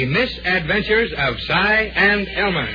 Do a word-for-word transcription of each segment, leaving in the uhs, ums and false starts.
Misadventures of Cy and Elmer.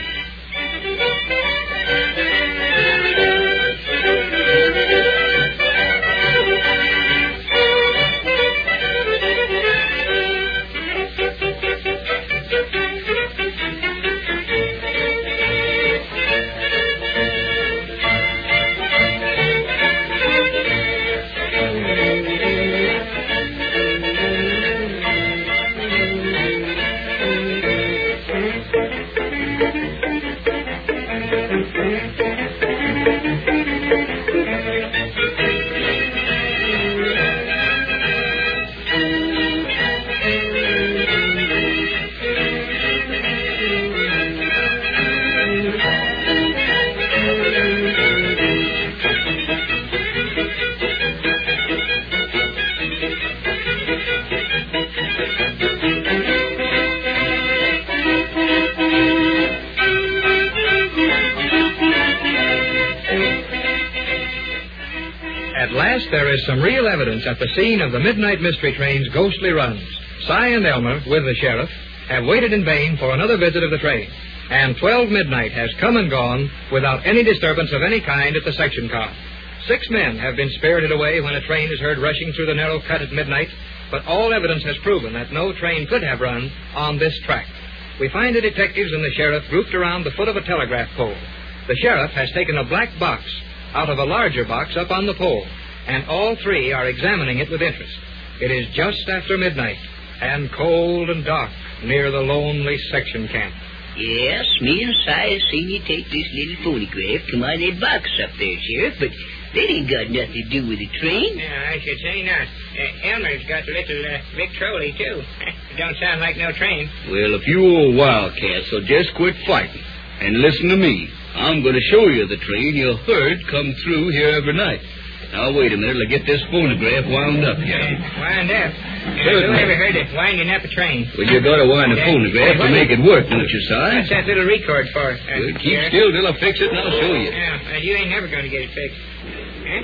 At last, there is some real evidence at the scene of the Midnight Mystery Train's ghostly runs. Cy and Elmer, with the sheriff, have waited in vain for another visit of the train, and twelve midnight has come and gone without any disturbance of any kind at the section car. Six men have been spirited away when a train is heard rushing through the narrow cut at midnight, but all evidence has proven that no train could have run on this track. We find the detectives and the sheriff grouped around the foot of a telegraph pole. The sheriff has taken a black box out of a larger box up on the pole, and all three are examining it with interest. It is just after midnight, and cold and dark near the lonely section camp. Yes, me and Si seen you take this little phonograph come out of that box up there, Sheriff, but that ain't got nothing to do with the train. No, I should say not. Uh, Elmer's got a little uh, Victrola, too. Don't sound like no train. Well, if you old wildcats will just quit fighting and listen to me, I'm going to show you the train you heard come through here every night. Now, wait a minute. I'll get this phonograph wound up here. Uh, wound up? Uh, who ever heard of winding up a train? Well, you got to wind a phonograph to make it work, don't you, Si? What's that little record for? Uh, Well, keep here? still till I fix it, and I'll show you. Yeah, uh, you ain't never going to get it fixed. Huh?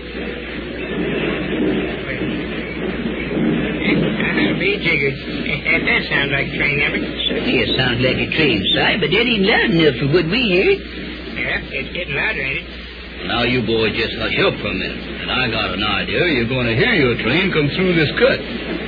I'll be jiggered. That does sound like a train, Elmer. Certainly it sounds like a train, Si, but that ain't loud enough for what we heard. Yeah, it's getting louder, ain't it? Now, you boys just hush up for a minute. And I got an idea. You're going to hear your train come through this cut.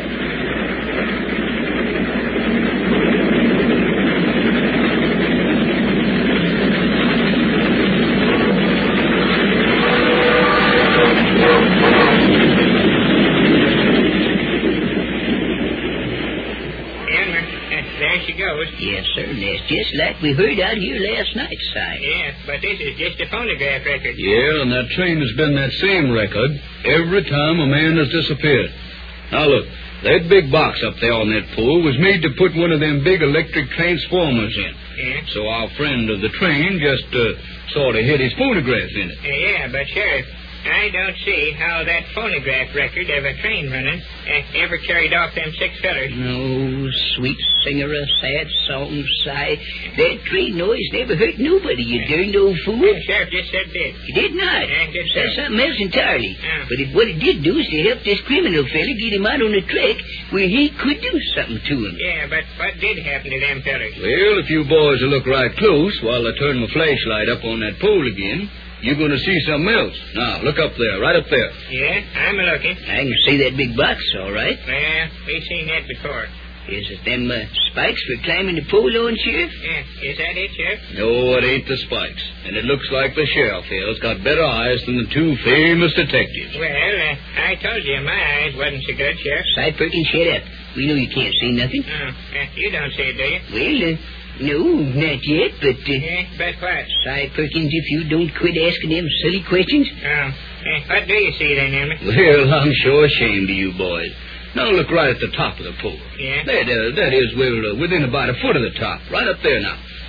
Yes, sir. That's just like we heard out here last night, Si. Yeah, but this is just a phonograph record. Yeah, and that train has been that same record every time a man has disappeared. Now, look, that big box up there on that pole was made to put one of them big electric transformers in. Yeah? So our friend of the train just uh, sort of hid his phonograph in it. Uh, yeah, but, Sheriff, I don't see how that phonograph record of a train running uh, ever carried off them six fellers. No, sweet singer of sad songs, Si. That train noise never hurt nobody, you darned old fool. Uh, Sheriff just said did. He did not. Yeah, just Said so. something else entirely. Yeah. But it, what it did do is to help this criminal fella get him out on the track where he could do something to him. Yeah, but what did happen to them fellers? Well, if you boys will look right close while I turn my flashlight up on that pole again, you're going to see something else. Now, look up there, right up there. Yeah, I'm a-looking. I can see that big box, all right. Well, we've seen that before. Is it them uh, spikes for climbing the pole on, Sheriff? Yeah, is that it, Sheriff? No, it ain't the spikes. And it looks like the sheriff here's got better eyes than the two famous detectives. Well, uh, I told you my eyes wasn't so good, Sheriff. Si Perkins, shut up. We know you can't see nothing. Oh, uh, you don't see it, do you? Well, uh, no, not yet, but... Uh, Yeah, but what? Si Perkins, if you don't quit asking them silly questions... Oh, uh, what do you see then, Elmer? Well, I'm sure ashamed of you boys. Now look right at the top of the pole. Yeah? That, uh, that is, well, uh, within about a foot of the top. Right up there now.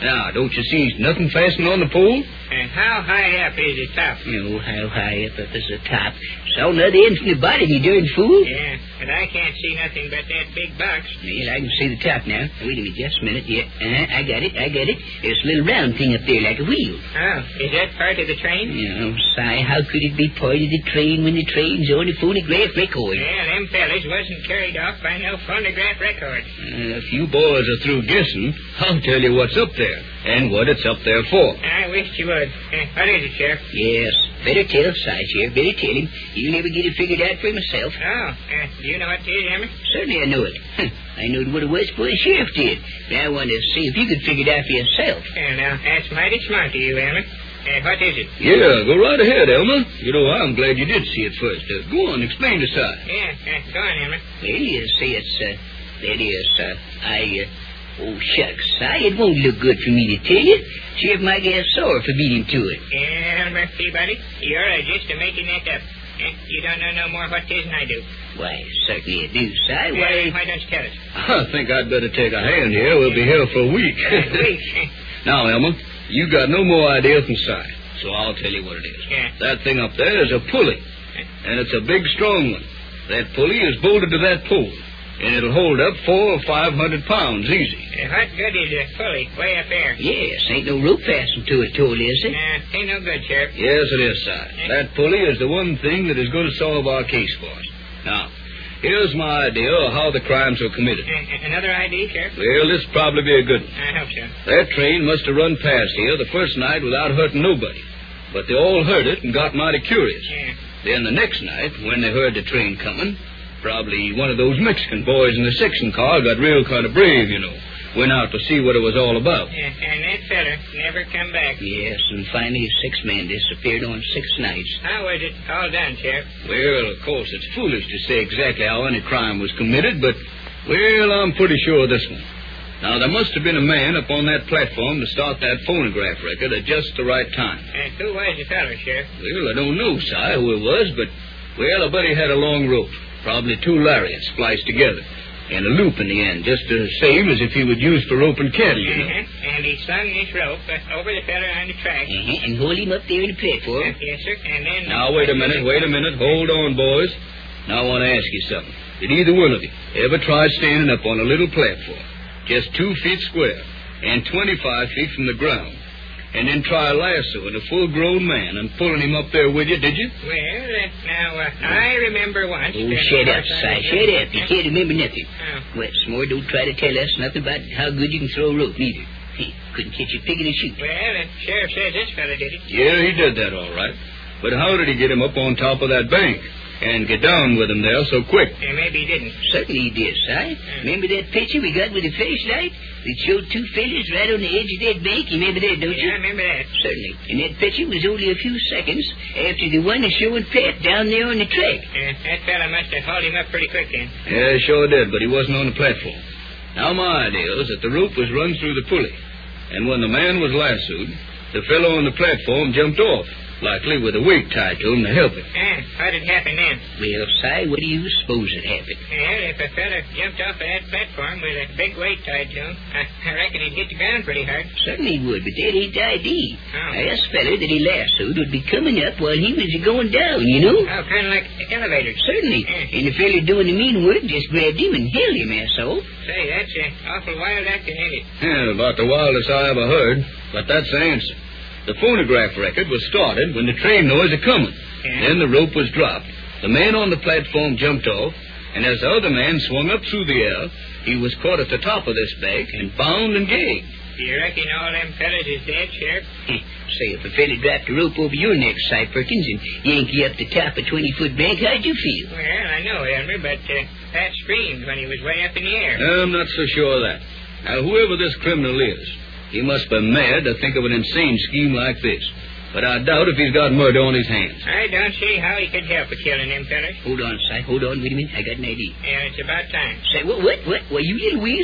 Now, don't you see nothing fastened on the pole? And how high up is the top? Oh, how high up up is the top? Saw another end from the bottom, you darn fool. Yeah, but I can't see nothing but that big box. Well, I can see the top now. Wait a minute, just a minute. Yeah, uh-huh, I got it, I got it. There's a little round thing up there like a wheel. Oh, is that part of the train? Oh, Si, how could it be part of the train when the train's on a phonograph record? Well, them fellas wasn't carried off by no phonograph record. Uh, if you boys are through guessing, I'll tell you what's up there and what it's up there for. I wish you would. Uh, what is it, Sheriff? Yes, better tell Si, Sheriff, better tell him. You'll never get it figured out for myself. Oh, uh, do you know what it is, Emmer? Certainly I know it. I knowed what it was before the sheriff did. Now I want to see if you could figure it out for yourself. Yeah, now, that's mighty smart of you, Emmer. Uh, what is it? Yeah, go right ahead, Elmer. You know, I'm glad you did see it first. Uh, go on, explain to Si. Yeah, uh, go on, Emmer. Well, you see, it's, uh, that is, uh, I, uh, oh, shucks, Si, it won't look good for me to tell you. Sheriff might get sore for beating to it. Yeah, Elmer, Peabody, you're uh, just a making that up. Uh, you don't know no more what 'tis than I do. Why, certainly I do, Si. Why, Why, why don't you tell us? I think I'd better take a hand here. We'll be here for a week. Uh, please. Now, Elmer, you got no more idea than Si, so I'll tell you what it is. Yeah. That thing up there is a pulley, and it's a big, strong one. That pulley is bolted to that pole, and it'll hold up four or five hundred pounds easy. Uh, what good is a pulley way up there? yes, ain't no rope fastened to it, totally, is it? Nah, ain't no good, Sheriff. Yes, it is, Si. That pulley is the one thing that is going to solve our case for us. Now, here's my idea of how the crimes were committed. Uh, another idea, Sheriff? Well, this will probably be a good one. I hope so. That train must have run past here the first night without hurting nobody. But they all heard it and got mighty curious. Yeah. Then the next night, when they heard the train coming, probably one of those Mexican boys in the section car got real kind of brave, you know. Went out to see what it was all about. Yeah, and that feller never come back. Yes, and finally six men disappeared on six nights. How was it all done, Sheriff? Well, of course, it's foolish to say exactly how any crime was committed, but, well, I'm pretty sure of this one. Now, there must have been a man up on that platform to start that phonograph record at just the right time. And who was the feller, Sheriff? Well, I don't know, Si, who it was, but, well, I bet he had a long rope, probably two lariats spliced together, and a loop in the end, just the same as if he would use for roping cattle, you know. Uh-huh. And he slung this rope uh, over the feller on the track. Uh-huh, and hold him up there in the platform. Uh, yes, sir. And then... Now, wait a minute, wait a minute. Hold on, boys. Now, I want to ask you something. Did either one of you ever try standing up on a little platform, just two feet square, and twenty-five feet from the ground, and then try lassoing a full-grown man and pulling him up there with you, did you? Well, uh, now, uh, I remember once... Oh, that- shut up, Si, shut up. You can't remember nothing. Oh. What's more, don't try to tell us nothing about how good you can throw a rope, neither. Couldn't catch a pig in a chute. Well, the sheriff says this fella did it. Yeah, he did that all right. But how did he get him up on top of that bank and get down with him there so quick? Uh, maybe he didn't. Certainly he did, Si. Remember that picture we got with the flashlight? It showed two fellas right on the edge of that bank. You remember that, don't Yeah, you? I remember that. Certainly. And that picture was only a few seconds after the one that's showing Pat down there on the track. Uh, that fella must have hauled him up pretty quick then. Yeah, sure did, but he wasn't on the platform. Now, my idea is that the rope was run through the pulley, and when the man was lassoed, the fellow on the platform jumped off, likely with a weight tied to him to help him. Ah, what had happened then? Well, Si, what do you suppose had happened? Well, if a fella jumped off of that platform with a big weight tied to him, I, I reckon he'd hit the ground pretty hard. Certainly he would, but that ain't the idea. Oh. Now, this fella that he lassoed would be coming up while he was going down, you know? Oh, kind of like the elevators. Certainly. Yeah. And the fella doing the mean work just grabbed him and held him, asshole. Say, that's uh, awful wild acting, ain't it? Yeah, about the wildest I ever heard, but that's the answer. The phonograph record was started when the train noise had coming. Yeah. Then the rope was dropped. The man on the platform jumped off, and as the other man swung up through the air, he was caught at the top of this bank and bound and gagged. Do you reckon all them fellas is dead, Sheriff? Say, if a fella dropped a rope over your neck, Si Perkins, and yanked you up the top of a twenty-foot bank, how'd you feel? Well, I know, Elmer, but uh, Pat screamed when he was way up in the air. I'm not so sure of that. Now, whoever this criminal is, he must be mad to think of an insane scheme like this. But I doubt if he's got murder on his hands. I don't see how he could help but killing them fellas. Hold on, Si. Hold on. Wait a minute. I got an idea. Yeah, it's about time. Say, what, what, what? Well, you little weasel.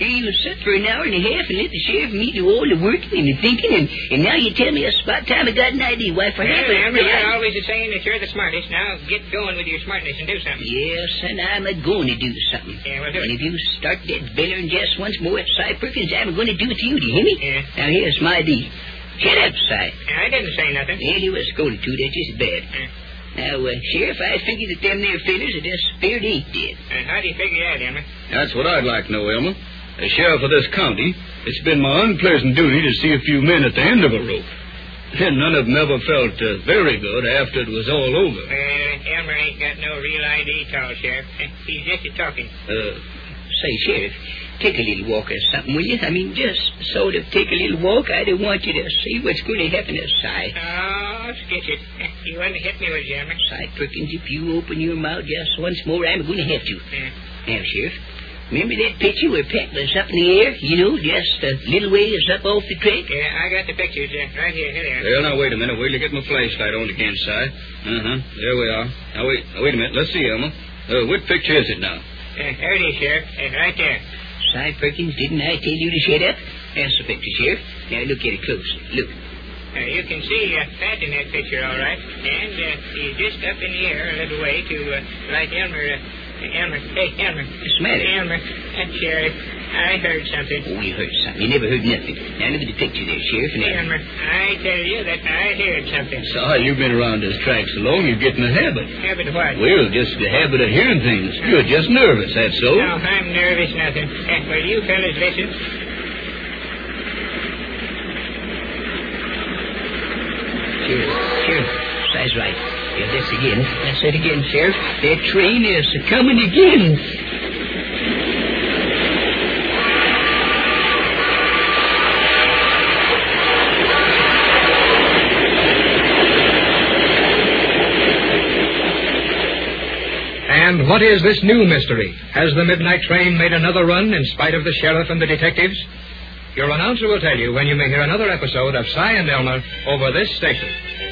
You sat for an hour and a half and let the sheriff and me do all the working and the thinking, and, and now you tell me a spot time I got an idea. Why, for Well, half a... Elmer, you're always saying that you're the smartest. Now get going with your smartness and do something. Yes, and I'm a going to do something. Yeah, well, do And it. if you start that bellering just once more at Cy Perkins, I'm going to do it to you, do you hear me? Yeah. Now, here's my deal. Shut up, Cy. I didn't say nothing. Well, you was going to. That's just bad. Uh, Now, uh, Sheriff, I figure that them there fellers are just scared ain't dead. uh, how do you figure that, Elmer? That's what I'd like to know, Elmer. As sheriff of this county, it's been my unpleasant duty to see a few men at the end of a rope. And none of them ever felt uh, very good after it was all over. Well, Elmer ain't got no real I D at all, Sheriff. Uh, He's just a talking. Uh, Say, Sheriff, take a little walk or something, will you? I mean, just sort of take a little walk. I don't want you to see what's going to happen to Cy. Oh, sketch it. You want to hit me with you, Elmer? Cy Perkins, if you open your mouth just once more, I'm going to have to. Uh, Now, Sheriff, remember that picture where Pat was up in the air? You know, just a little ways up off the track? yeah, I got the pictures uh, right here. Here they are. well, now, wait a minute. Wait till I get my flashlight on again, Si. Uh-huh. There we are. Now, wait. Now, wait a minute. Let's see, Elmer. Uh, what picture is it now? Uh, there it is, Sheriff. Uh, right there. Cy Perkins, didn't I tell you to shut up? That's the picture, Sheriff. Now, look at it closely. Look. Uh, you can see uh, Pat in that picture, all right. And uh, he's just up in the air a little way to uh, like Elmer. Uh, Elmer. Hey, Elmer. What's the matter? Elmer. Uh, Sheriff, I heard something. Oh, you heard something. You never heard nothing. Now, look at the picture there, Sheriff. And Elmer, I tell you that I heard something. Si, you've been around this track so long, you get in a habit. Habit of what? Well, just the habit of hearing things. You're just nervous, that's so. No, I'm nervous, nothing. Uh, well, you fellas listen. Sheriff, Sheriff, Cy's right. Yeah, that's again. That's it again, Sheriff. That train is coming again. And what is this new mystery? Has the midnight train made another run in spite of the sheriff and the detectives? Your announcer will tell you when you may hear another episode of Cy and Elmer over this station.